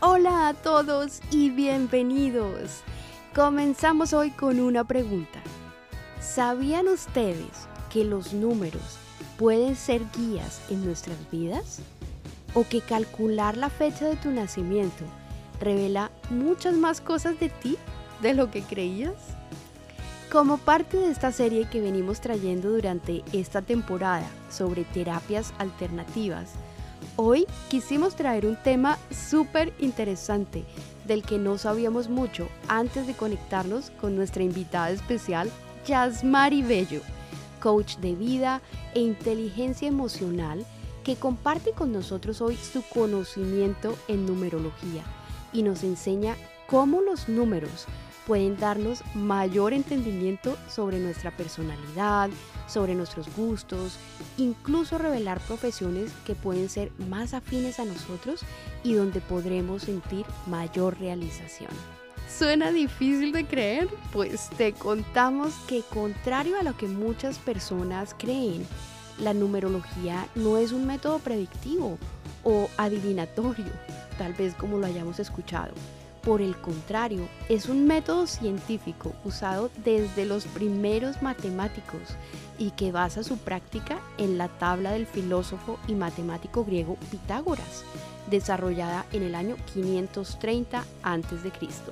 Hola a todos y bienvenidos. Comenzamos hoy con una pregunta. ¿Sabían ustedes que los números pueden ser guías en nuestras vidas? ¿O que calcular la fecha de tu nacimiento revela muchas más cosas de ti de lo que creías? Como parte de esta serie que venimos trayendo durante esta temporada sobre terapias alternativas, hoy quisimos traer un tema súper interesante del que no sabíamos mucho antes de conectarnos con nuestra invitada especial, Yasmari Bello, coach de vida e inteligencia emocional, que comparte con nosotros hoy su conocimiento en numerología y nos enseña cómo los números pueden darnos mayor entendimiento sobre nuestra personalidad, sobre nuestros gustos, incluso revelar profesiones que pueden ser más afines a nosotros y donde podremos sentir mayor realización. ¿Suena difícil de creer? Pues te contamos que, contrario a lo que muchas personas creen, la numerología no es un método predictivo o adivinatorio, tal vez como lo hayamos escuchado. Por el contrario, es un método científico usado desde los primeros matemáticos y que basa su práctica en la tabla del filósofo y matemático griego Pitágoras, desarrollada en el año 530 a.C.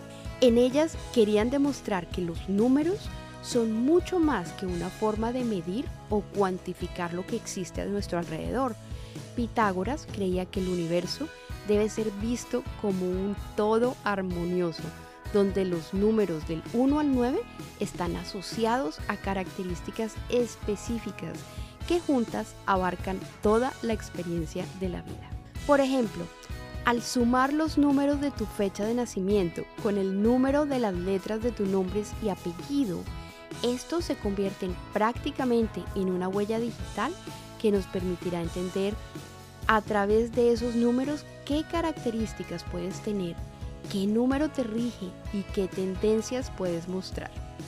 En ellas querían demostrar que los números son mucho más que una forma de medir o cuantificar lo que existe a nuestro alrededor. Pitágoras creía que el universo debe ser visto como un todo armonioso, donde los números del 1 al 9 están asociados a características específicas que juntas abarcan toda la experiencia de la vida. Por ejemplo, al sumar los números de tu fecha de nacimiento con el número de las letras de tus nombres y apellido, estos se convierten prácticamente en una huella digital que nos permitirá entender a través de esos números qué características puedes tener, qué número te rige y qué tendencias puedes mostrar.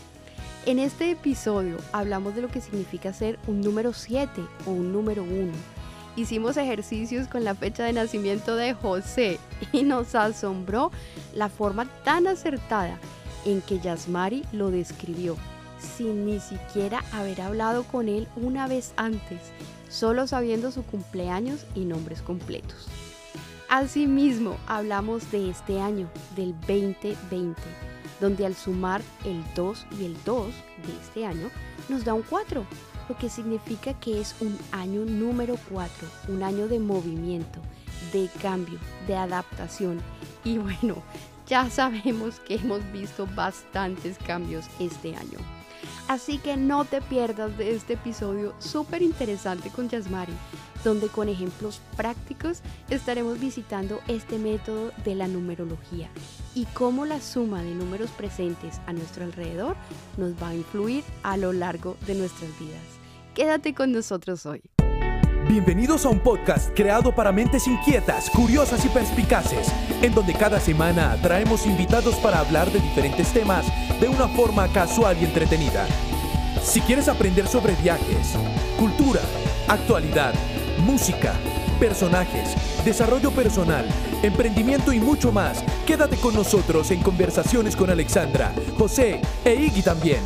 En este episodio hablamos de lo que significa ser un número 7 o un número 1. Hicimos ejercicios con la fecha de nacimiento de José y nos asombró la forma tan acertada en que Yasmari lo describió, sin ni siquiera haber hablado con él una vez antes, solo sabiendo su cumpleaños y nombres completos. Asimismo, hablamos de este año, del 2020, donde al sumar el 2 y el 2 de este año nos da un 4, lo que significa que es un año número 4, un año de movimiento, de cambio, de adaptación. Y bueno, ya sabemos que hemos visto bastantes cambios este año. Así que no te pierdas de este episodio súper interesante con Yasmari, donde con ejemplos prácticos estaremos visitando este método de la numerología y cómo la suma de números presentes a nuestro alrededor nos va a influir a lo largo de nuestras vidas. Quédate con nosotros hoy. Bienvenidos a un podcast creado para mentes inquietas, curiosas y perspicaces, en donde cada semana traemos invitados para hablar de diferentes temas de una forma casual y entretenida. Si quieres aprender sobre viajes, cultura, actualidad, música, personajes, desarrollo personal, emprendimiento y mucho más, quédate con nosotros en Conversaciones con Alexandra, José e Iggy también.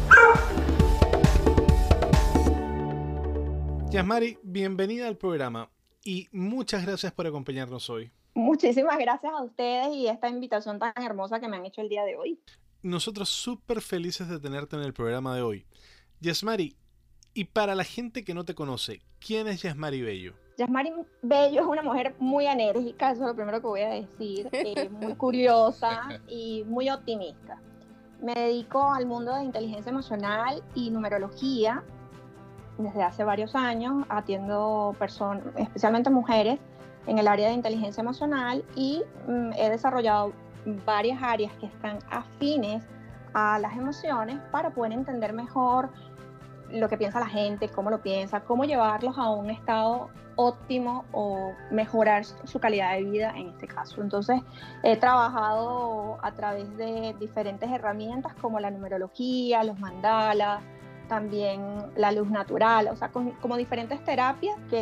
Yasmari, bienvenida al programa y muchas gracias por acompañarnos hoy. Muchísimas gracias a ustedes y esta invitación tan hermosa que me han hecho el día de hoy. Nosotros súper felices de tenerte en el programa de hoy. Yasmari, y para la gente que no te conoce, ¿quién es Yasmari Bello? Yasmari Bello es una mujer muy enérgica, eso es lo primero que voy a decir, muy curiosa y muy optimista. Me dedico al mundo de inteligencia emocional y numerología. Desde hace varios años atiendo personas, especialmente mujeres, en el área de inteligencia emocional y he desarrollado varias áreas que están afines a las emociones para poder entender mejor lo que piensa la gente, cómo lo piensa, cómo llevarlos a un estado óptimo o mejorar su calidad de vida en este caso. Entonces, he trabajado a través de diferentes herramientas como la numerología, los mandalas, también la luz natural, o sea, como diferentes terapias que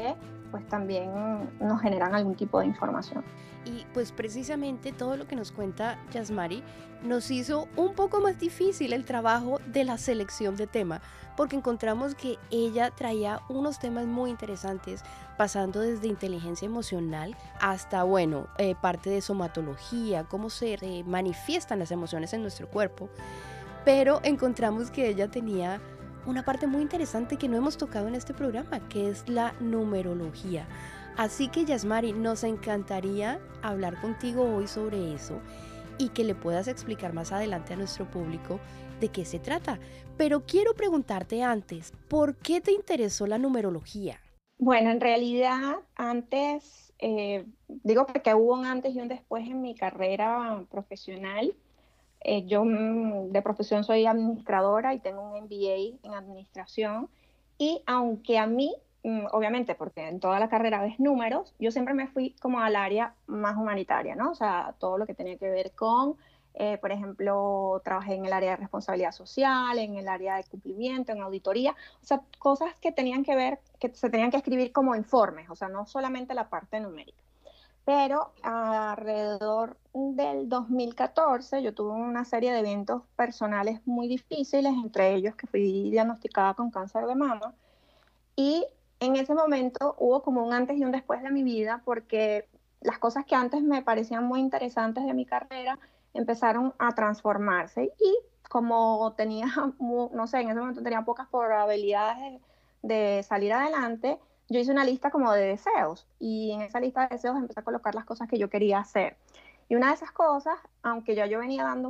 pues también nos generan algún tipo de información. Y pues precisamente todo lo que nos cuenta Yasmari nos hizo un poco más difícil el trabajo de la selección de tema, porque encontramos que ella traía unos temas muy interesantes, pasando desde inteligencia emocional hasta, parte de somatología, cómo se manifiestan las emociones en nuestro cuerpo. Pero encontramos que ella tenía una parte muy interesante que no hemos tocado en este programa, que es la numerología. Así que Yasmari, nos encantaría hablar contigo hoy sobre eso y que le puedas explicar más adelante a nuestro público de qué se trata. Pero quiero preguntarte antes, ¿por qué te interesó la numerología? Bueno, en realidad antes, digo porque hubo un antes y un después en mi carrera profesional. Yo de profesión soy administradora y tengo un MBA en administración, y aunque a mí, obviamente porque en toda la carrera ves números, yo siempre me fui como al área más humanitaria, ¿no? O sea, todo lo que tenía que ver con, por ejemplo, trabajé en el área de responsabilidad social, en el área de cumplimiento, en auditoría, o sea, cosas que tenían que ver, que se tenían que escribir como informes, o sea, no solamente la parte numérica. Pero alrededor del 2014 yo tuve una serie de eventos personales muy difíciles, entre ellos que fui diagnosticada con cáncer de mama, y en ese momento hubo como un antes y un después de mi vida, porque las cosas que antes me parecían muy interesantes de mi carrera empezaron a transformarse, y como tenía, no sé, en ese momento tenía pocas probabilidades de salir adelante, yo hice una lista como de deseos, y en esa lista de deseos empecé a colocar las cosas que yo quería hacer. Y una de esas cosas, aunque ya yo venía dando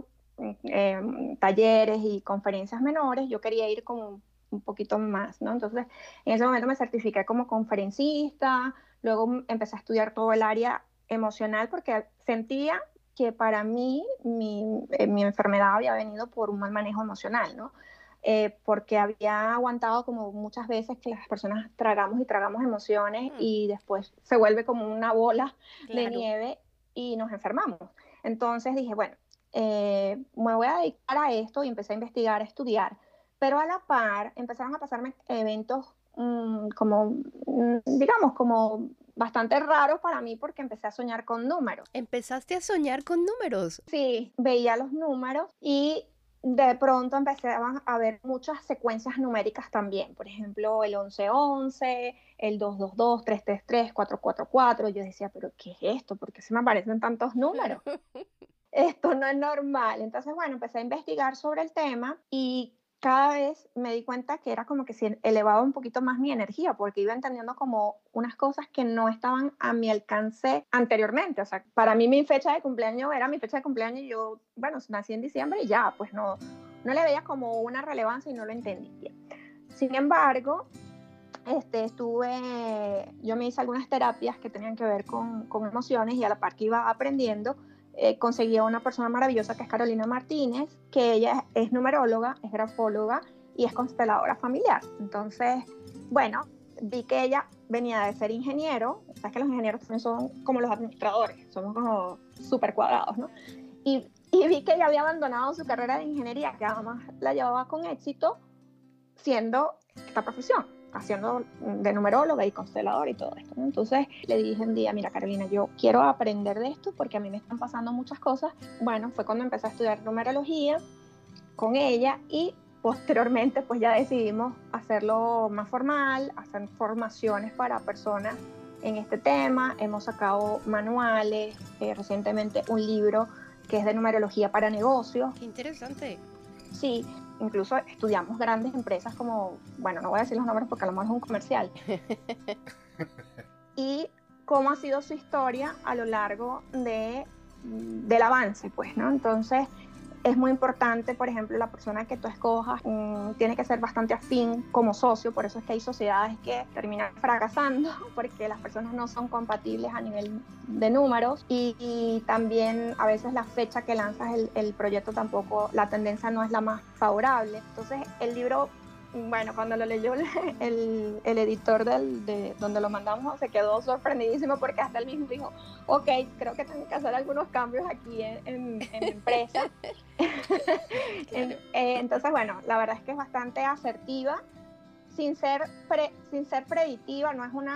talleres y conferencias menores, yo quería ir como un poquito más, ¿no? Entonces, en ese momento me certifiqué como conferencista, luego empecé a estudiar todo el área emocional, porque sentía que para mí mi enfermedad había venido por un mal manejo emocional, ¿no? Porque había aguantado como muchas veces que las personas tragamos y tragamos emociones y después se vuelve como una bola de nieve y nos enfermamos. Entonces dije, bueno, me voy a dedicar a esto, y empecé a investigar, a estudiar, pero a la par empezaron a pasarme eventos digamos, como bastante raros para mí, porque empecé a soñar con números. ¿Empezaste a soñar con números? Sí, veía los números y de pronto empezaban a ver muchas secuencias numéricas también. Por ejemplo, el 1111, el 222, 333, 444. Yo decía, ¿pero qué es esto? ¿Por qué se me aparecen tantos números? Esto no es normal. Entonces, bueno, empecé a investigar sobre el tema, y cada vez me di cuenta que era como que se elevaba un poquito más mi energía, porque iba entendiendo como unas cosas que no estaban a mi alcance anteriormente. O sea, para mí mi fecha de cumpleaños era mi fecha de cumpleaños, y yo, bueno, nací en diciembre y ya, pues no le veía como una relevancia y no lo entendía. Sin embargo, yo me hice algunas terapias que tenían que ver con emociones, y a la par que iba aprendiendo, conseguí a una persona maravillosa que es Carolina Martínez, que ella es numeróloga, es grafóloga y es consteladora familiar. Entonces, bueno, vi que ella venía de ser ingeniero. Sabes que los ingenieros también son como los administradores, somos como súper cuadrados, ¿no? Y vi que ella había abandonado su carrera de ingeniería, que además la llevaba con éxito, siendo esta profesión, haciendo de numeróloga y consteladora y todo esto, ¿no? Entonces le dije un día, mira Carolina, yo quiero aprender de esto porque a mí me están pasando muchas cosas. Bueno, fue cuando empecé a estudiar numerología con ella, y posteriormente pues ya decidimos hacerlo más formal, hacer formaciones para personas en este tema. Hemos sacado manuales, recientemente un libro que es de numerología para negocios. ¡Qué interesante! Sí, incluso estudiamos grandes empresas como, bueno, no voy a decir los nombres porque a lo mejor es un comercial. Y cómo ha sido su historia a lo largo del avance, pues, ¿no? Entonces, es muy importante, por ejemplo, la persona que tú escojas tiene que ser bastante afín como socio. Por eso es que hay sociedades que terminan fracasando, porque las personas no son compatibles a nivel de números, y también a veces la fecha que lanzas el proyecto tampoco, la tendencia no es la más favorable. Entonces el libro, bueno, cuando lo leyó el editor de donde lo mandamos, se quedó sorprendidísimo, porque hasta él mismo dijo, ok, creo que tengo que hacer algunos cambios aquí en mi empresa. Entonces, bueno, la verdad es que es bastante asertiva. sin ser predictiva,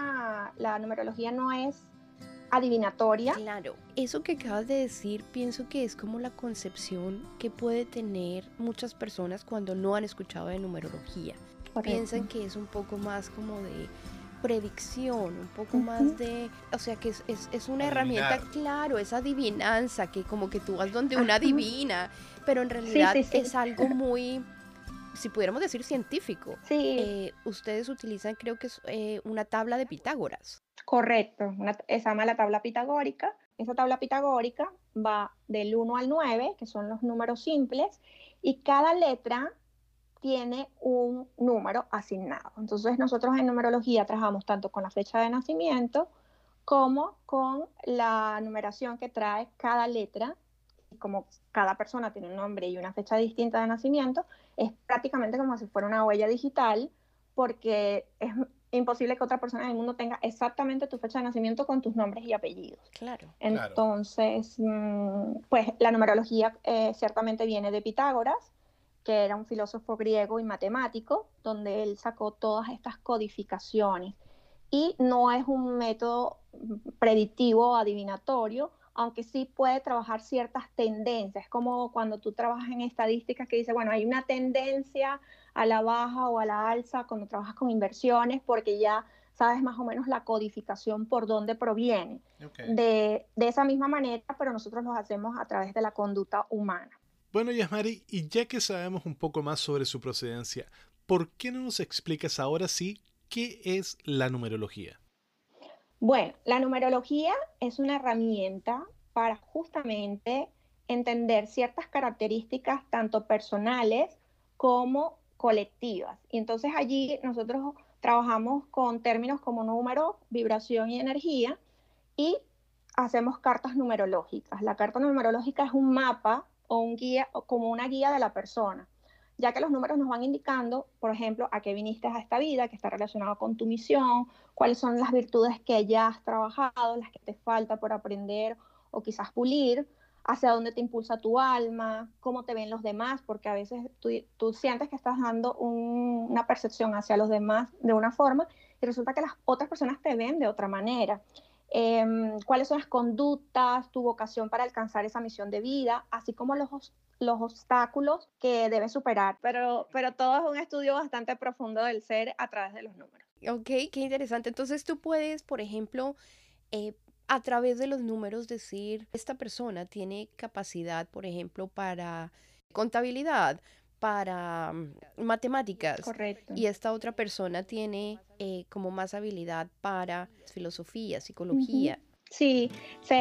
la numerología no es adivinatoria. Claro, eso que acabas de decir pienso que es como la concepción que puede tener muchas personas cuando no han escuchado de numerología. Correcto. Piensan que es un poco más como de predicción, un poco más de, o sea que es una herramienta, claro, es adivinanza, que como que tú vas donde una adivina, pero en realidad sí. es algo muy, si pudiéramos decir, científico. Sí. Ustedes utilizan, creo que es una tabla de Pitágoras. Correcto, se llama la tabla pitagórica. Esa tabla pitagórica va del 1 al 9, que son los números simples, y cada letra tiene un número asignado. Entonces nosotros en numerología trabajamos tanto con la fecha de nacimiento como con la numeración que trae cada letra. Y como cada persona tiene un nombre y una fecha distinta de nacimiento, es prácticamente como si fuera una huella digital, porque es imposible que otra persona en el mundo tenga exactamente tu fecha de nacimiento con tus nombres y apellidos. Claro. Entonces, pues la numerología ciertamente viene de Pitágoras, que era un filósofo griego y matemático, donde él sacó todas estas codificaciones. Y no es un método predictivo o adivinatorio, aunque sí puede trabajar ciertas tendencias, como cuando tú trabajas en estadísticas que dice, bueno, hay una tendencia a la baja o a la alza cuando trabajas con inversiones, porque ya sabes más o menos la codificación por dónde proviene. Okay. De esa misma manera, pero nosotros lo hacemos a través de la conducta humana. Bueno, Yasmari, y ya que sabemos un poco más sobre su procedencia, ¿por qué no nos explicas ahora sí qué es la numerología? Bueno, la numerología es una herramienta para justamente entender ciertas características tanto personales como colectivas. Y entonces allí nosotros trabajamos con términos como número, vibración y energía y hacemos cartas numerológicas. La carta numerológica es un mapa o un guía, o como una guía de la persona, ya que los números nos van indicando, por ejemplo, a qué viniste a esta vida, que está relacionado con tu misión, cuáles son las virtudes que ya has trabajado, las que te falta por aprender o quizás pulir, hacia dónde te impulsa tu alma, cómo te ven los demás, porque a veces tú sientes que estás dando una percepción hacia los demás de una forma y resulta que las otras personas te ven de otra manera. Cuáles son las conductas, tu vocación para alcanzar esa misión de vida, así como los obstáculos que debes superar. Pero todo es un estudio bastante profundo del ser a través de los números. Ok, qué interesante. Entonces tú puedes, por ejemplo, a través de los números decir, esta persona tiene capacidad, por ejemplo, para contabilidad, para matemáticas. Correcto. Y esta otra persona tiene como más habilidad para filosofía, psicología. Sí,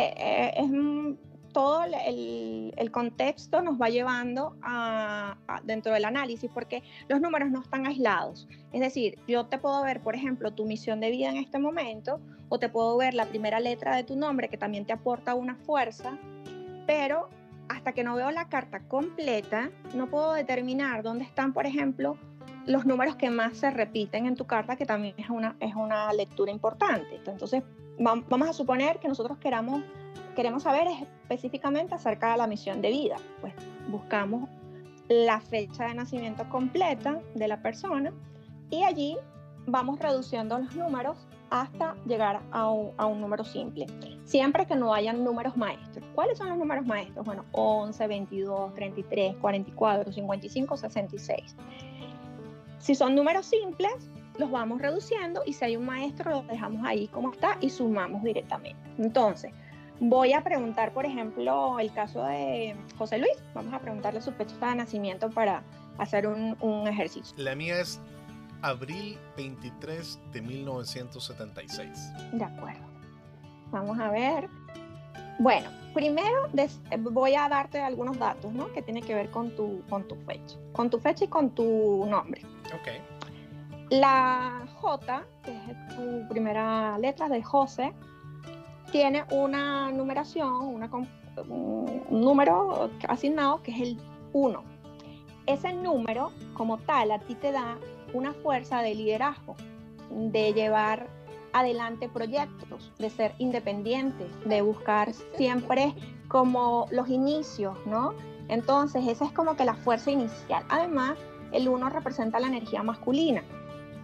todo el contexto nos va llevando dentro del análisis, porque los números no están aislados. Es decir, yo te puedo ver, por ejemplo, tu misión de vida en este momento, o te puedo ver la primera letra de tu nombre, que también te aporta una fuerza, pero hasta que no veo la carta completa, no puedo determinar dónde están, por ejemplo, los números que más se repiten en tu carta, que también es una lectura importante. Entonces, vamos a suponer que nosotros queremos saber específicamente acerca de la misión de vida. Pues buscamos la fecha de nacimiento completa de la persona y allí vamos reduciendo los números hasta llegar a un número simple, siempre que no hayan números maestros. ¿Cuáles son los números maestros? Bueno, 11, 22, 33, 44, 55, 66. Si son números simples, los vamos reduciendo y si hay un maestro, lo dejamos ahí como está y sumamos directamente. Entonces, voy a preguntar, por ejemplo, el caso de José Luis. Vamos a preguntarle su fecha de nacimiento para hacer un ejercicio. La mía es abril 23 de 1976. De acuerdo. Vamos a ver. Bueno, primero voy a darte algunos datos, ¿no? Que tienen que ver con tu fecha. Con tu fecha y con tu nombre. Ok. La J, que es tu primera letra de José, tiene una numeración, un número asignado que es el 1. Ese número, como tal, a ti te da una fuerza de liderazgo, de llevar adelante proyectos, de ser independiente, de buscar siempre como los inicios, ¿no? Entonces, esa es como que la fuerza inicial. Además, el 1 representa la energía masculina.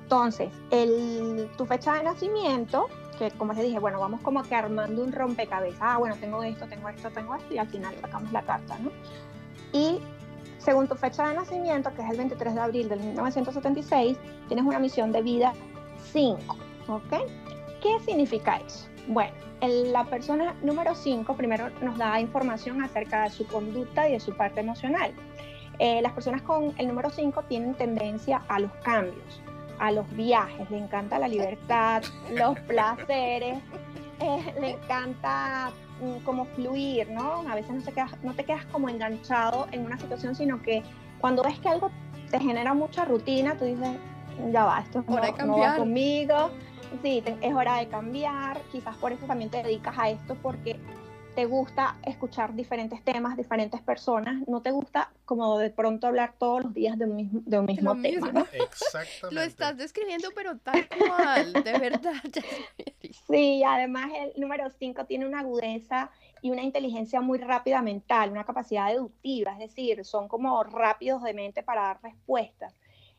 Entonces, tu fecha de nacimiento, que como les dije, bueno, vamos como que armando un rompecabezas. Bueno, tengo esto, y al final sacamos la carta, ¿no? Y según tu fecha de nacimiento, que es el 23 de abril de 1976, tienes una misión de vida 5, ¿ok? ¿Qué significa eso? Bueno, la persona número 5 primero nos da información acerca de su conducta y de su parte emocional. Las personas con el número 5 tienen tendencia a los cambios, a los viajes, le encanta la libertad, los placeres, le encanta como fluir, ¿no? A veces no te quedas como enganchado en una situación, sino que cuando ves que algo te genera mucha rutina, tú dices, ya va, esto no va conmigo, sí, es hora de cambiar, quizás por eso también te dedicas a esto, porque te gusta escuchar diferentes temas, diferentes personas, no te gusta como de pronto hablar todos los días de un mismo tema, ¿no? Exactamente. Lo estás describiendo, pero tal cual, de verdad. Sí, además el número 5 tiene una agudeza y una inteligencia muy rápida mental, una capacidad deductiva, es decir, son como rápidos de mente para dar respuestas.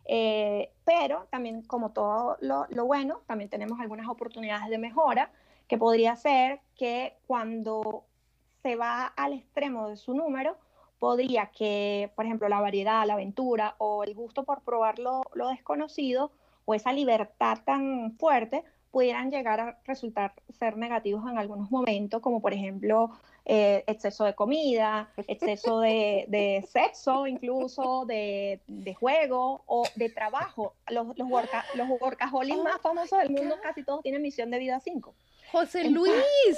Pero también, como todo lo bueno, también tenemos algunas oportunidades de mejora, que podría ser que cuando se va al extremo de su número, podría que, por ejemplo, la variedad, la aventura o el gusto por probar lo desconocido o esa libertad tan fuerte pudieran llegar a resultar ser negativos en algunos momentos, como por ejemplo exceso de comida, exceso de sexo, incluso de juego o de trabajo. Los workaholics más famosos del mundo, casi todos tienen misión de vida 5. José Luis,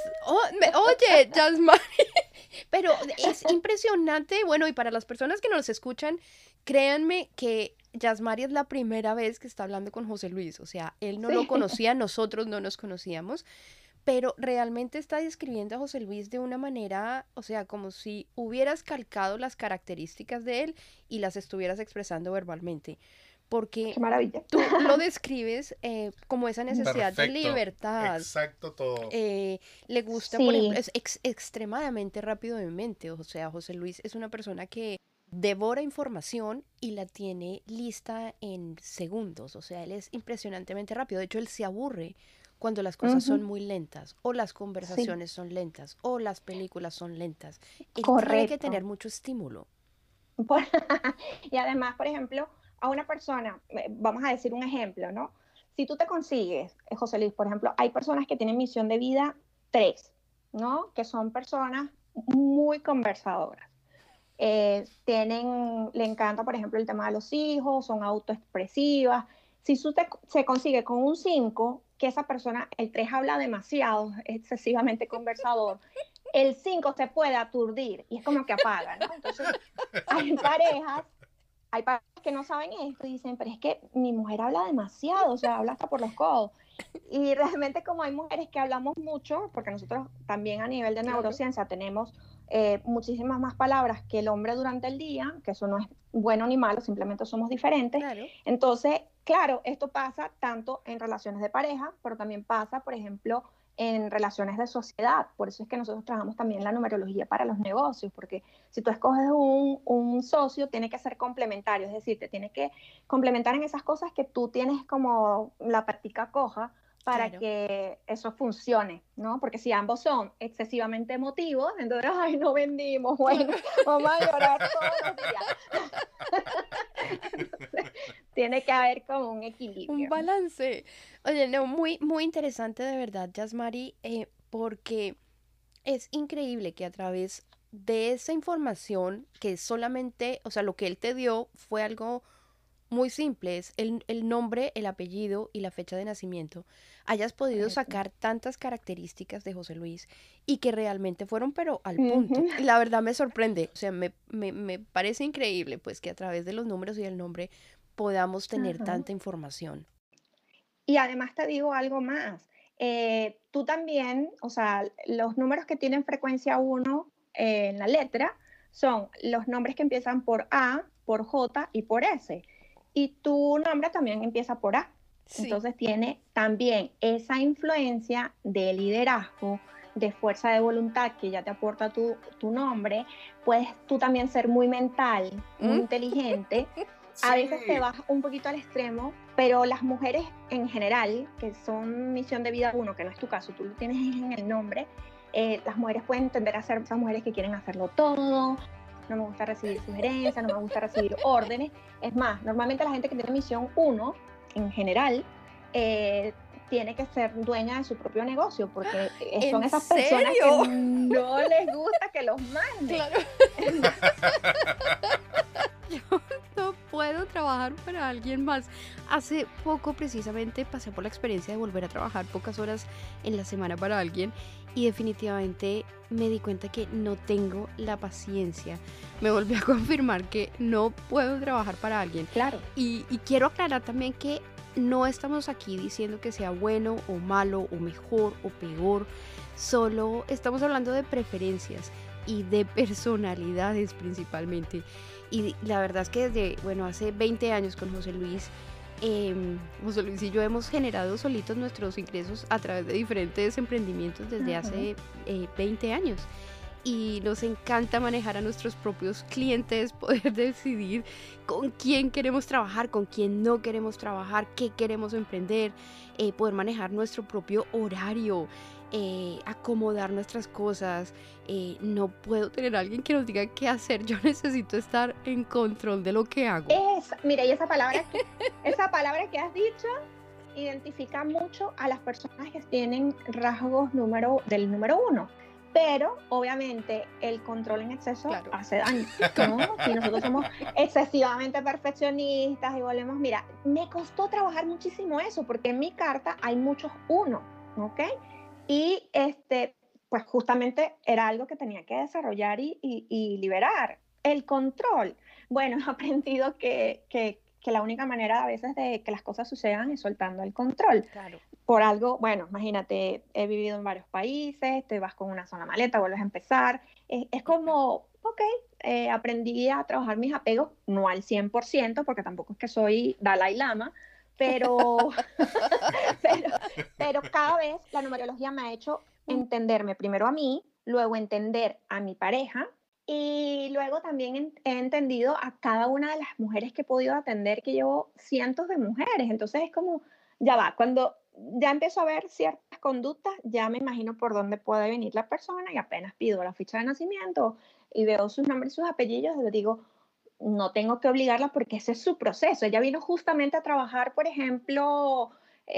oye, Yasmari, pero es impresionante. Bueno, y para las personas que nos escuchan, créanme que Yasmari es la primera vez que está hablando con José Luis. O sea, él no lo conocía, nosotros no nos conocíamos, pero realmente está describiendo a José Luis de una manera, o sea, como si hubieras calcado las características de él y las estuvieras expresando verbalmente. Porque ¡Qué maravilla! tú lo describes como esa necesidad de libertad. Exacto todo. Le gusta, por ejemplo, es extremadamente rápido de mente. O sea, José Luis es una persona que devora información y la tiene lista en segundos. O sea, él es impresionantemente rápido. De hecho, él se aburre cuando las cosas son muy lentas, o las conversaciones son lentas, o las películas son lentas. Él tiene que tener mucho estímulo. Y además, por ejemplo, a una persona, vamos a decir un ejemplo, ¿no? Si tú te consigues, José Luis, por ejemplo, hay personas que tienen misión de vida 3, ¿no? Que son personas muy conversadoras. Le encanta, por ejemplo, el tema de los hijos, son autoexpresivas. Si tú se consigue con un 5, que esa persona, el 3 habla demasiado, es excesivamente conversador, el 5 se puede aturdir y es como que apaga, ¿no? Entonces, hay parejas que no saben esto y dicen, pero es que mi mujer habla demasiado, o sea, habla hasta por los codos. Y realmente como hay mujeres que hablamos mucho, porque nosotros también a nivel de neurociencia tenemos muchísimas más palabras que el hombre durante el día, que eso no es bueno ni malo, simplemente somos diferentes. Claro. Entonces, claro, esto pasa tanto en relaciones de pareja, pero también pasa, por ejemplo, en relaciones de sociedad. Por eso es que nosotros trabajamos también la numerología para los negocios, porque si tú escoges un socio, tiene que ser complementario, es decir, te tiene que complementar en esas cosas que tú tienes como la patica coja para que eso funcione, ¿no? Porque si ambos son excesivamente emotivos, entonces, ay, no vendimos, bueno, vamos a llorar todos los días. Entonces, tiene que haber como un equilibrio. Un balance. Oye, no, muy, muy interesante de verdad, Yasmari, porque es increíble que a través de esa información que solamente, o sea, lo que él te dio fue algo muy simple, es el nombre, el apellido y la fecha de nacimiento, hayas podido sacar tantas características de José Luis y que realmente fueron pero al punto. Y la verdad me sorprende, o sea, me parece increíble pues que a través de los números y el nombre podamos tener tanta información. Y además te digo algo más, tú también, o sea, los números que tienen frecuencia 1 en la letra son los nombres que empiezan por A, por J y por S. Y tu nombre también empieza por A. Sí. Entonces tiene también esa influencia de liderazgo, de fuerza de voluntad que ya te aporta tu nombre. Puedes tú también ser muy mental, muy inteligente. Sí. A veces te vas un poquito al extremo, Pero las mujeres en general, que son misión de vida 1, que no es tu caso, tú lo tienes en el nombre, las mujeres pueden tender a ser esas mujeres que quieren hacerlo todo, no me gusta recibir sugerencias, no me gusta recibir órdenes. Es más, normalmente la gente que tiene misión 1, en general, tiene que ser dueña de su propio negocio, porque son esas personas que no les gusta que los manden. Claro. Yo no puedo trabajar para alguien más. Hace poco precisamente pasé por la experiencia de volver a trabajar pocas horas en la semana para alguien y definitivamente me di cuenta que no tengo la paciencia. Me volvió a confirmar que no puedo trabajar para alguien. Claro. Y quiero aclarar también que no estamos aquí diciendo que sea bueno o malo o mejor o peor. Solo estamos hablando de preferencias y de personalidades principalmente. Y la verdad es que desde, hace 20 años con José Luis y yo hemos generado solitos nuestros ingresos a través de diferentes emprendimientos desde hace 20 años. Y nos encanta manejar a nuestros propios clientes, poder decidir con quién queremos trabajar, con quién no queremos trabajar, qué queremos emprender, poder manejar nuestro propio horario, acomodar nuestras cosas. No puedo tener a alguien que nos diga qué hacer, yo necesito estar en control de lo que hago. Mira, y esa palabra que has dicho identifica mucho a las personas que tienen rasgos del número 1. Pero obviamente el control en exceso hace daño, ¿no? Si nosotros somos excesivamente perfeccionistas y volvemos, mira, me costó trabajar muchísimo eso, porque en mi carta hay muchos 1, ¿ok? Y pues justamente era algo que tenía que desarrollar y liberar. El control. Bueno, he aprendido que la única manera a veces de que las cosas sucedan es soltando el control. Claro. Por algo, imagínate, he vivido en varios países, te vas con una sola maleta, vuelves a empezar. Es como, aprendí a trabajar mis apegos, no al 100%, porque tampoco es que soy Dalai Lama, pero cada vez la numerología me ha hecho entenderme primero a mí, luego entender a mi pareja, y luego también he entendido a cada una de las mujeres que he podido atender, que llevo cientos de mujeres. Entonces es como, ya va, cuando ya empiezo a ver ciertas conductas, ya me imagino por dónde puede venir la persona y apenas pido la ficha de nacimiento y veo sus nombres y sus apellidos, le digo, no tengo que obligarla porque ese es su proceso. Ella vino justamente a trabajar, por ejemplo,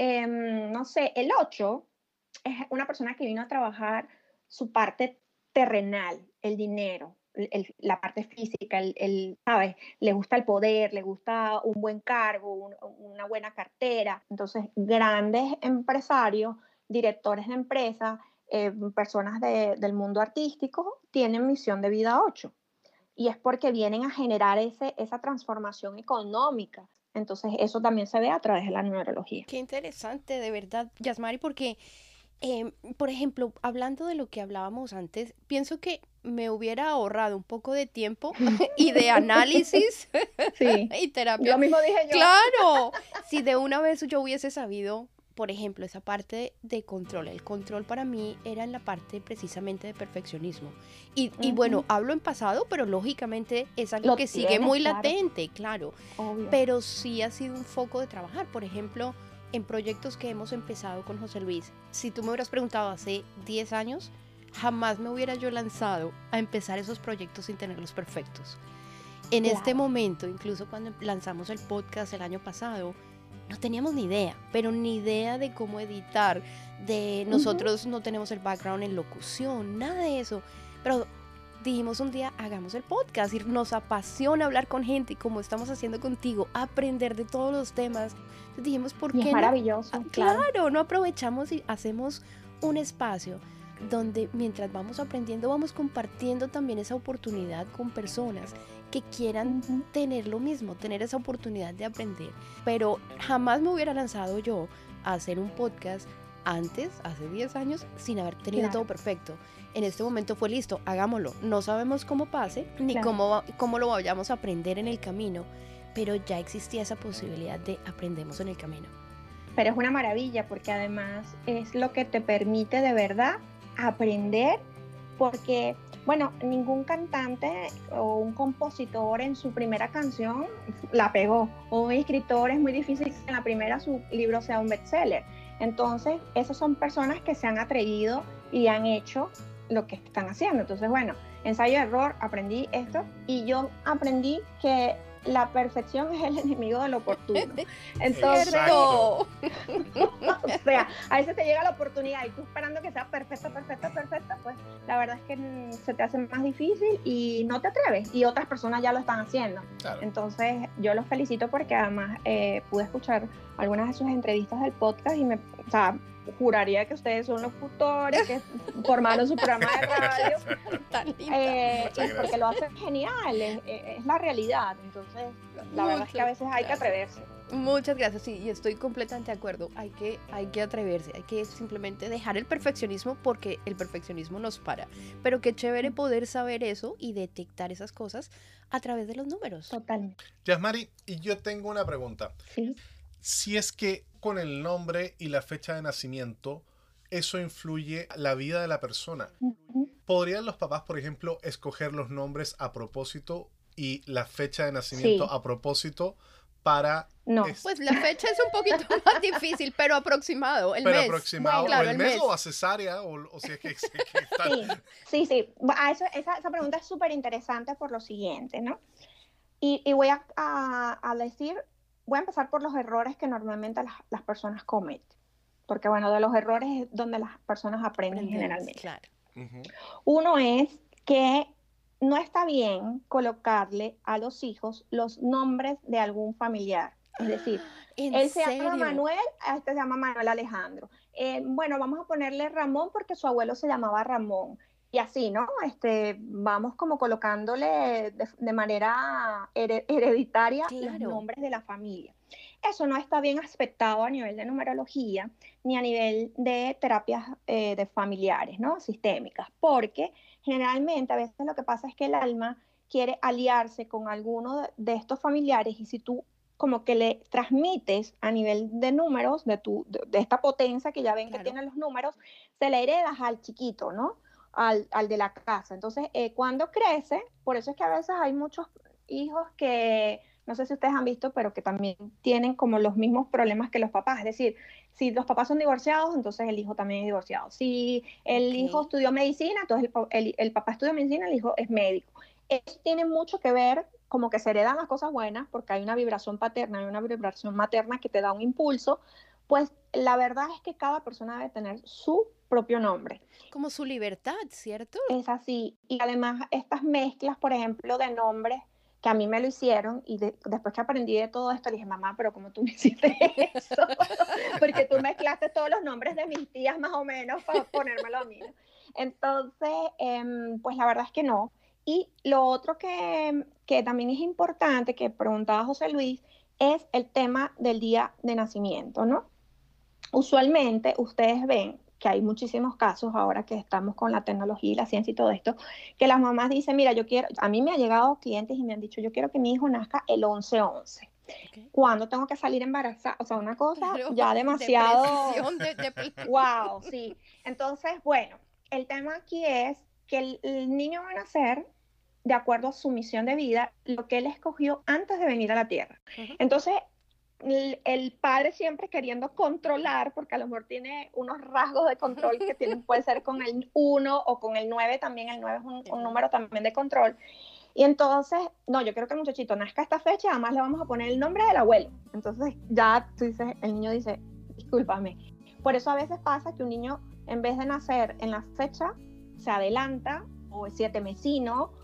no sé, el 8 es una persona que vino a trabajar su parte terrenal, el dinero, la parte física, ¿sabes? Le gusta el poder, le gusta un buen cargo, una buena cartera. Entonces, grandes empresarios, directores de empresas, personas del mundo artístico, tienen misión de vida 8. Y es porque vienen a generar esa transformación económica. Entonces, eso también se ve a través de la numerología. Qué interesante, de verdad, Yasmari, porque por ejemplo, hablando de lo que hablábamos antes, pienso que me hubiera ahorrado un poco de tiempo y de análisis y terapia. Lo mismo dije yo. Claro, si de una vez yo hubiese sabido, por ejemplo, esa parte de control. El control para mí era en la parte precisamente de perfeccionismo. Y bueno, hablo en pasado, pero lógicamente es algo que sigue muy latente, claro. Obvio. Pero sí ha sido un foco de trabajar. Por ejemplo, en proyectos que hemos empezado con José Luis, si tú me hubieras preguntado hace 10 años, jamás me hubiera yo lanzado a empezar esos proyectos sin tenerlos perfectos. En este momento, incluso cuando lanzamos el podcast el año pasado, no teníamos ni idea, pero ni idea de cómo editar, de nosotros no tenemos el background en locución, nada de eso, pero dijimos un día, hagamos el podcast y nos apasiona hablar con gente y como estamos haciendo contigo, aprender de todos los temas. Entonces dijimos, ¿por qué es maravilloso, no? Claro, no aprovechamos y hacemos un espacio donde mientras vamos aprendiendo, vamos compartiendo también esa oportunidad con personas que quieran tener lo mismo, tener esa oportunidad de aprender. Pero jamás me hubiera lanzado yo a hacer un podcast antes, hace 10 años, sin haber tenido todo perfecto. En este momento fue listo, hagámoslo. No sabemos cómo pase, ni cómo lo vayamos a aprender en el camino, pero ya existía esa posibilidad de aprendemos en el camino. Pero es una maravilla porque además es lo que te permite de verdad aprender, porque Bueno, ningún cantante o un compositor en su primera canción la pegó, o un escritor es muy difícil que en la primera su libro sea un bestseller. Entonces, esas son personas que se han atrevido y han hecho lo que están haciendo. Entonces, bueno, ensayo y error, aprendí esto y yo aprendí que la perfección es el enemigo de lo oportuno. Entonces, o sea, a veces te llega la oportunidad y tú esperando que sea perfecta, pues la verdad es que se te hace más difícil y no te atreves, y otras personas ya lo están haciendo. Claro. Entonces, yo los felicito porque además pude escuchar algunas de sus entrevistas del podcast y o sea, juraría que ustedes son locutores que formaron su programa de radio. Y porque lo hacen genial, es la realidad. Entonces, la verdad es que a veces hay que atreverse. Muchas gracias, sí, y estoy completamente de acuerdo. Hay que atreverse, hay que simplemente dejar el perfeccionismo, porque el perfeccionismo nos para. Pero qué chévere poder saber eso y detectar esas cosas a través de los números. Totalmente. Yasmari, y yo tengo una pregunta. Sí. Si es que con el nombre y la fecha de nacimiento, eso influye la vida de la persona. ¿Podrían los papás, por ejemplo, escoger los nombres a propósito y la fecha de nacimiento a propósito para... No. Pues la fecha es un poquito más difícil, pero aproximado, el mes. Aproximado, bueno, claro, o el mes o a cesárea, o si es que está... Sí. Esa pregunta es súper interesante por lo siguiente, ¿no? Y voy a decir... Voy a empezar por los errores que normalmente las personas cometen, porque bueno, de los errores es donde las personas aprenden generalmente. Claro. Uno es que no está bien colocarle a los hijos los nombres de algún familiar. Es decir, él se llama Manuel, este se llama Manuel Alejandro. Bueno, vamos a ponerle Ramón porque su abuelo se llamaba Ramón. Y así, ¿no? Vamos como colocándole de manera hereditaria los nombres de la familia. Eso no está bien aspectado a nivel de numerología ni a nivel de terapias de familiares, ¿no? Sistémicas, porque generalmente a veces lo que pasa es que el alma quiere aliarse con alguno de estos familiares, y si tú como que le transmites a nivel de números, de esta potencia que ya ven que tienen los números, se le heredas al chiquito, ¿no? Al de la casa. Entonces, cuando crece, por eso es que a veces hay muchos hijos que, no sé si ustedes han visto, pero que también tienen como los mismos problemas que los papás. Es decir, si los papás son divorciados, entonces el hijo también es divorciado. Si el hijo estudió medicina, entonces el papá estudia medicina, el hijo es médico. Eso tiene mucho que ver, como que se heredan las cosas buenas, porque hay una vibración paterna, hay una vibración materna que te da un impulso. Pues la verdad es que cada persona debe tener su propio nombre. Como su libertad, ¿cierto? Es así. Y además estas mezclas, por ejemplo, de nombres, que a mí me lo hicieron, y después que aprendí de todo esto, le dije, mamá, pero ¿cómo tú me hiciste eso? Porque tú mezclaste todos los nombres de mis tías más o menos para ponérmelo a mí. Entonces, pues la verdad es que no. Y lo otro que también es importante, que preguntaba José Luis, es el tema del día de nacimiento, ¿no? Usualmente ustedes ven que hay muchísimos casos ahora que estamos con la tecnología y la ciencia y todo esto, que las mamás dicen, mira, a mí me han llegado clientes y me han dicho, yo quiero que mi hijo nazca el 11-11. ¿Cuándo tengo que salir embarazada? O sea, una cosa ya demasiado... Wow, sí. Entonces, bueno, el tema aquí es que el niño va a nacer de acuerdo a su misión de vida, lo que él escogió antes de venir a la Tierra. Entonces, el padre siempre queriendo controlar, porque a lo mejor tiene unos rasgos de control que puede ser con el 1 o con el 9 también. El 9 es un número también de control. Y entonces, no, yo quiero que el muchachito nazca a esta fecha, además le vamos a poner el nombre del abuelo. Entonces ya tú dices, el niño dice, discúlpame. Por eso a veces pasa que un niño, en vez de nacer en la fecha, se adelanta, o es 7 mesino,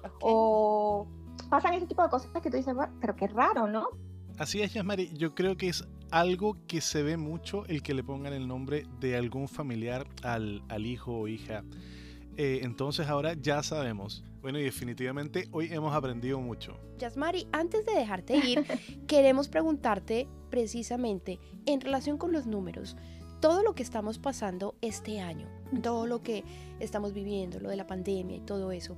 o pasan ese tipo de cosas que tú dices, bueno, pero qué raro, ¿no? Así es, Yasmari. Yo creo que es algo que se ve mucho, el que le pongan el nombre de algún familiar al hijo o hija. Entonces ahora ya sabemos. Bueno, y definitivamente hoy hemos aprendido mucho. Yasmari, antes de dejarte ir, queremos preguntarte precisamente en relación con los números. Todo lo que estamos pasando este año, todo lo que estamos viviendo, lo de la pandemia y todo eso,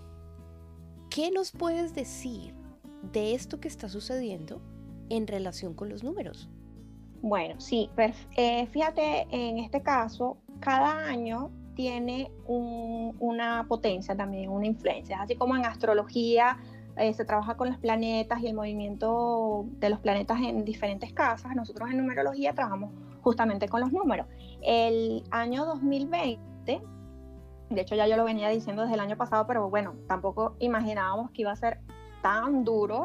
¿qué nos puedes decir de esto que está sucediendo en relación con los números? Bueno, sí, fíjate, en este caso, cada año tiene una potencia también, una influencia. Así como en astrología se trabaja con los planetas y el movimiento de los planetas en diferentes casas, nosotros en numerología trabajamos justamente con los números. El año 2020, de hecho ya yo lo venía diciendo desde el año pasado, pero bueno, tampoco imaginábamos que iba a ser tan duro,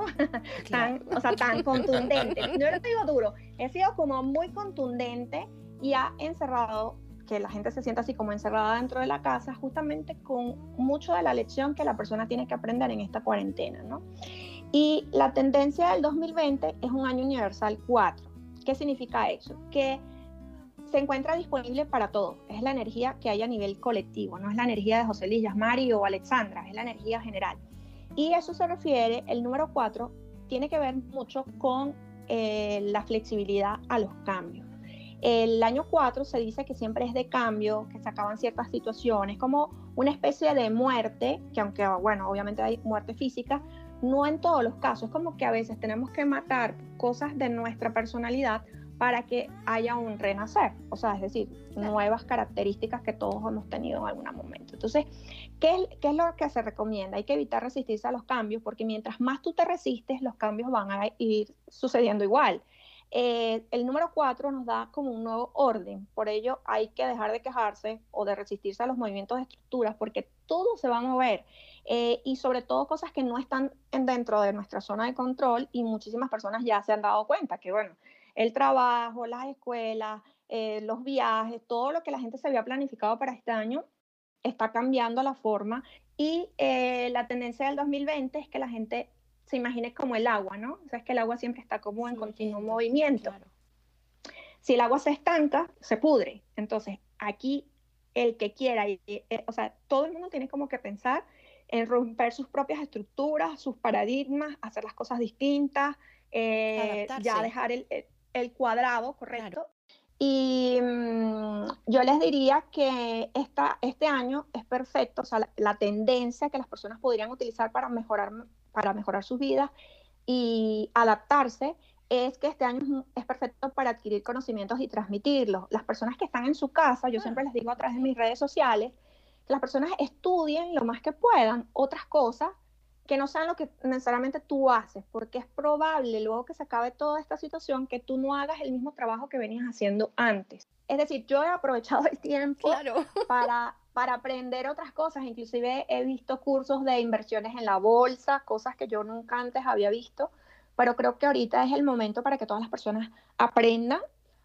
tan contundente. Yo no digo duro, he sido como muy contundente y ha encerrado, que la gente se sienta así como encerrada dentro de la casa, justamente con mucho de la lección que la persona tiene que aprender en esta cuarentena, ¿no? Y la tendencia del 2020 es un año universal 4. ¿Qué significa eso? Que se encuentra disponible para todos. Es la energía que hay a nivel colectivo, no es la energía de José Luis, Yasmari o Alexandra, es la energía general. Y eso se refiere, el número 4 tiene que ver mucho con la flexibilidad a los cambios. El año 4 se dice que siempre es de cambio, que se acaban ciertas situaciones, como una especie de muerte, que aunque, bueno, obviamente hay muerte física, no en todos los casos, es como que a veces tenemos que matar cosas de nuestra personalidad para que haya un renacer, o sea, es decir, nuevas características que todos hemos tenido en algún momento. Entonces, ¿qué es lo que se recomienda? Hay que evitar resistirse a los cambios, porque mientras más tú te resistes, los cambios van a ir sucediendo igual. El número 4 nos da como un nuevo orden, por ello hay que dejar de quejarse o de resistirse a los movimientos de estructuras, porque todo se va a mover, y sobre todo cosas que no están dentro de nuestra zona de control, y muchísimas personas ya se han dado cuenta que, bueno, el trabajo, las escuelas, los viajes, todo lo que la gente se había planificado para este año está cambiando la forma, y la tendencia del 2020 es que la gente se imagine como el agua, ¿no? O sea, es que el agua siempre está como en continuo movimiento. Claro. Si el agua se estanca, se pudre. Entonces, aquí el que quiera, o sea, todo el mundo tiene como que pensar en romper sus propias estructuras, sus paradigmas, hacer las cosas distintas, ya dejar el cuadrado, ¿correcto? Claro. Y yo les diría que este año es perfecto, o sea, la tendencia que las personas podrían utilizar para mejorar sus vidas y adaptarse, es que este año es perfecto para adquirir conocimientos y transmitirlos. Las personas que están en su casa, yo siempre les digo a través de mis redes sociales, que las personas estudien lo más que puedan otras cosas que no sean lo que necesariamente tú haces, porque es probable luego que se acabe toda esta situación que tú no hagas el mismo trabajo que venías haciendo antes. Es decir, yo he aprovechado el tiempo para aprender otras cosas, inclusive he visto cursos de inversiones en la bolsa, cosas que yo nunca antes había visto, pero creo que ahorita es el momento para que todas las personas aprendan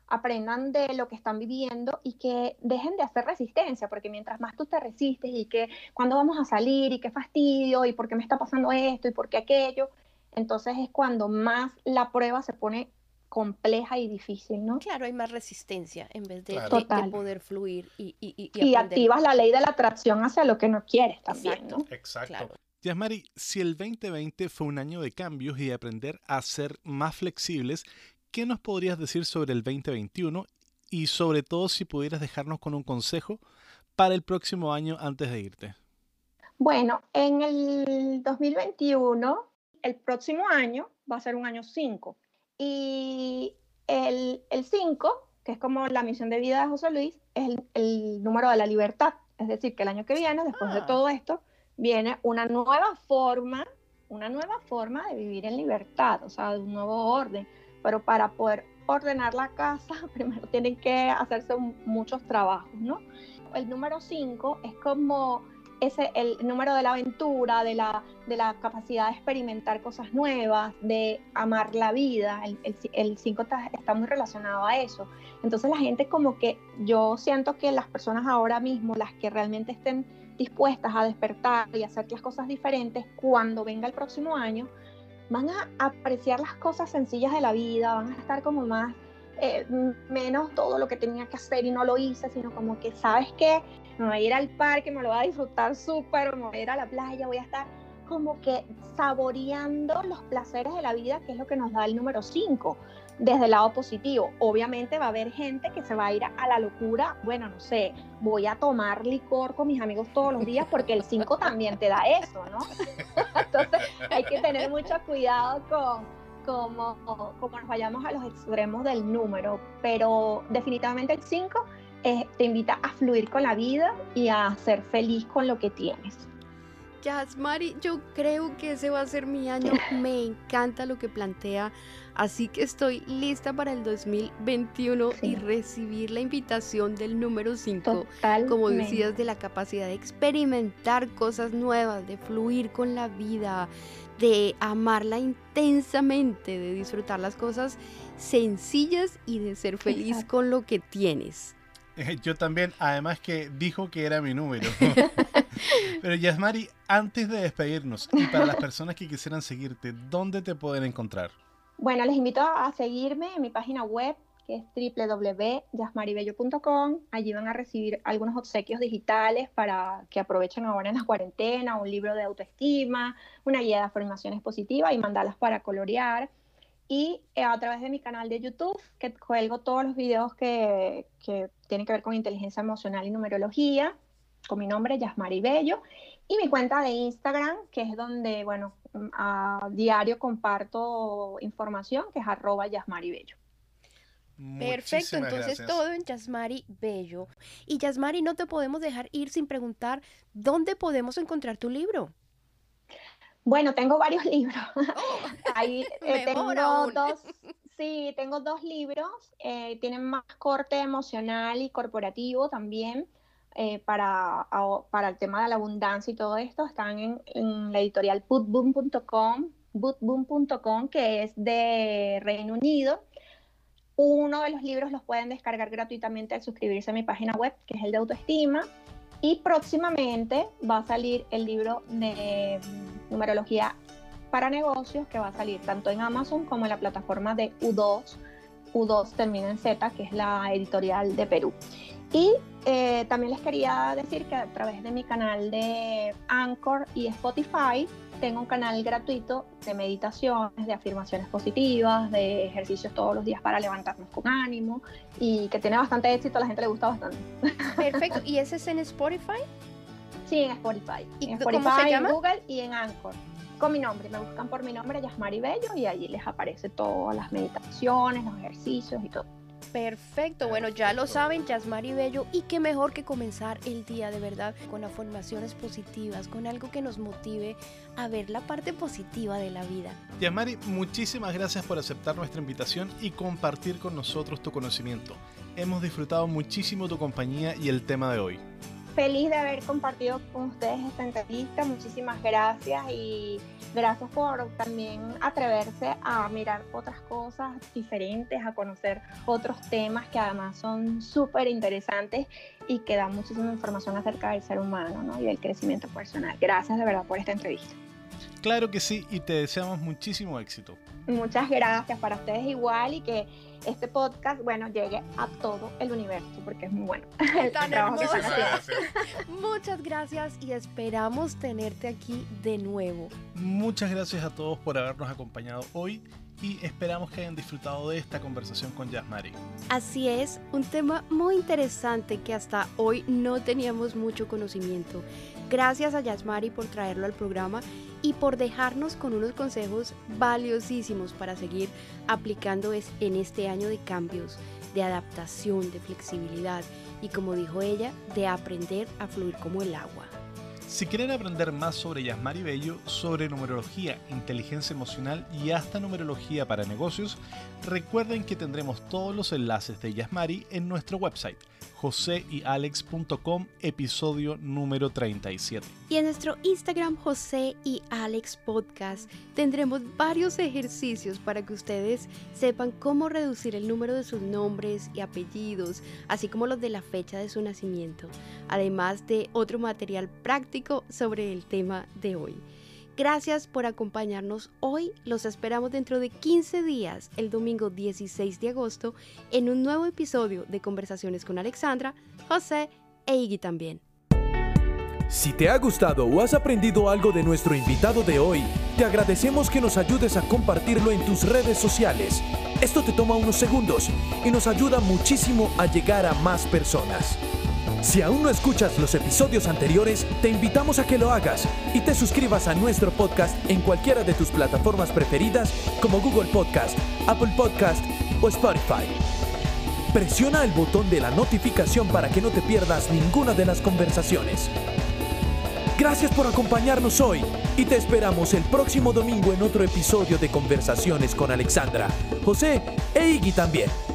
de lo que están viviendo y que dejen de hacer resistencia, porque mientras más tú te resistes y que cuándo vamos a salir y qué fastidio y por qué me está pasando esto y por qué aquello, entonces es cuando más la prueba se pone compleja y difícil, ¿no? Claro, hay más resistencia en vez de, Claro. de poder fluir y activas la ley de la atracción hacia lo que no quieres también, exacto, ¿no? Exacto. Claro. Yasmari, si el 2020 fue un año de cambios y de aprender a ser más flexibles, ¿qué nos podrías decir sobre el 2021 y sobre todo si pudieras dejarnos con un consejo para el próximo año antes de irte? Bueno, en el 2021, el próximo año va a ser un año 5. Y el 5, que es como la misión de vida de José Luis, es el número de la libertad. Es decir, que el año que viene, después de todo esto, viene una nueva forma de vivir en libertad, o sea, de un nuevo orden. Pero para poder ordenar la casa, primero tienen que hacerse muchos trabajos, ¿no? El número 5 es como el número de la aventura, de la capacidad de experimentar cosas nuevas, de amar la vida. El 5 está muy relacionado a eso. Entonces la gente como que, yo siento que las personas ahora mismo, las que realmente estén dispuestas a despertar y hacer las cosas diferentes, cuando venga el próximo año, van a apreciar las cosas sencillas de la vida, van a estar como más, menos todo lo que tenía que hacer y no lo hice, sino como que, ¿sabes qué? Me voy a ir al parque, me lo voy a disfrutar súper, me voy a ir a la playa, voy a estar como que saboreando los placeres de la vida, que es lo que nos da el número 5, desde el lado positivo. Obviamente va a haber gente que se va a ir a la locura, bueno, no sé, voy a tomar licor con mis amigos todos los días, porque el 5 también te da eso, ¿no? Entonces hay que tener mucho cuidado con como nos vayamos a los extremos del número, pero definitivamente el 5 te invita a fluir con la vida y a ser feliz con lo que tienes. Yasmari, yo creo que ese va a ser mi año. Me encanta lo que plantea, así que estoy lista para el 2021 y recibir la invitación del número 5. Como decías, de la capacidad de experimentar cosas nuevas, de fluir con la vida, de amarla intensamente, de disfrutar las cosas sencillas y de ser feliz con lo que tienes. Yo también, además que dijo que era mi número. Pero Yasmari, antes de despedirnos, y para las personas que quisieran seguirte, ¿dónde te pueden encontrar? Bueno, les invito a seguirme en mi página web, que es www.yasmaribello.com. Allí van a recibir algunos obsequios digitales para que aprovechen ahora en la cuarentena, un libro de autoestima, una guía de afirmaciones positivas y mandalas para colorear. Y a través de mi canal de YouTube, que cuelgo todos los videos que tienen que ver con inteligencia emocional y numerología, con mi nombre, Yasmari Bello, y mi cuenta de Instagram, que es donde, bueno, a diario comparto información, que es @YasmariBello. Perfecto, entonces gracias. Todo en Yasmari Bello. Y Yasmari, no te podemos dejar ir sin preguntar, ¿dónde podemos encontrar tu libro? Bueno, tengo varios libros. Ahí tengo dos libros. Tienen más corte emocional y corporativo también. Para el tema de la abundancia y todo esto. Están en la editorial bootboom.com, que es de Reino Unido. Uno de los libros los pueden descargar gratuitamente al suscribirse a mi página web, que es el de autoestima. Y próximamente va a salir el libro de numerología para negocios, que va a salir tanto en Amazon como en la plataforma de U2. U2 termina en Z, que es la editorial de Perú. Y también les quería decir que a través de mi canal de Anchor y Spotify tengo un canal gratuito de meditaciones, de afirmaciones positivas, de ejercicios todos los días para levantarnos con ánimo, y que tiene bastante éxito, a la gente le gusta bastante. Perfecto. ¿Y ese es en Spotify? Sí, en Spotify. ¿Y en Spotify, cómo se llama? En Google y en Anchor. Con mi nombre, me buscan por mi nombre, Yasmari Bello, y allí les aparece todas las meditaciones, los ejercicios y todo. Perfecto, bueno, ya lo saben, Yasmari Bello, y qué mejor que comenzar el día de verdad con afirmaciones positivas, con algo que nos motive a ver la parte positiva de la vida. Yasmari, muchísimas gracias por aceptar nuestra invitación y compartir con nosotros tu conocimiento. Hemos disfrutado muchísimo tu compañía y el tema de hoy. Feliz de haber compartido con ustedes esta entrevista, muchísimas gracias, y gracias por también atreverse a mirar otras cosas diferentes, a conocer otros temas que además son súper interesantes y que dan muchísima información acerca del ser humano, ¿no? Y del crecimiento personal. Gracias de verdad por esta entrevista. Claro que sí, y te deseamos muchísimo éxito. Muchas gracias, para ustedes igual, y que este podcast, bueno, llegue a todo el universo, porque es muy bueno. Tan hermoso. Muchas gracias y esperamos tenerte aquí de nuevo. Muchas gracias a todos por habernos acompañado hoy y esperamos que hayan disfrutado de esta conversación con Yasmari. Así es, un tema muy interesante que hasta hoy no teníamos mucho conocimiento. Gracias a Yasmari por traerlo al programa y por dejarnos con unos consejos valiosísimos para seguir aplicando en este año de cambios, de adaptación, de flexibilidad y, como dijo ella, de aprender a fluir como el agua. Si quieren aprender más sobre Yasmari Bello, sobre numerología, inteligencia emocional y hasta numerología para negocios, recuerden que tendremos todos los enlaces de Yasmari en nuestro website, joseyalex.com, episodio número 37. Y en nuestro Instagram, José y Alex Podcast, tendremos varios ejercicios para que ustedes sepan cómo reducir el número de sus nombres y apellidos, así como los de la fecha de su nacimiento, además de otro material práctico sobre el tema de hoy. Gracias por acompañarnos hoy. Los esperamos dentro de 15 días, el domingo 16 de agosto, en un nuevo episodio de Conversaciones con Alexandra, José e Iggy también. Si te ha gustado o has aprendido algo de nuestro invitado de hoy, te agradecemos que nos ayudes a compartirlo en tus redes sociales. Esto te toma unos segundos y nos ayuda muchísimo a llegar a más personas. Si aún no escuchas los episodios anteriores, te invitamos a que lo hagas y te suscribas a nuestro podcast en cualquiera de tus plataformas preferidas como Google Podcast, Apple Podcast o Spotify. Presiona el botón de la notificación para que no te pierdas ninguna de las conversaciones. Gracias por acompañarnos hoy y te esperamos el próximo domingo en otro episodio de Conversaciones con Alexandra, José e Iggy también.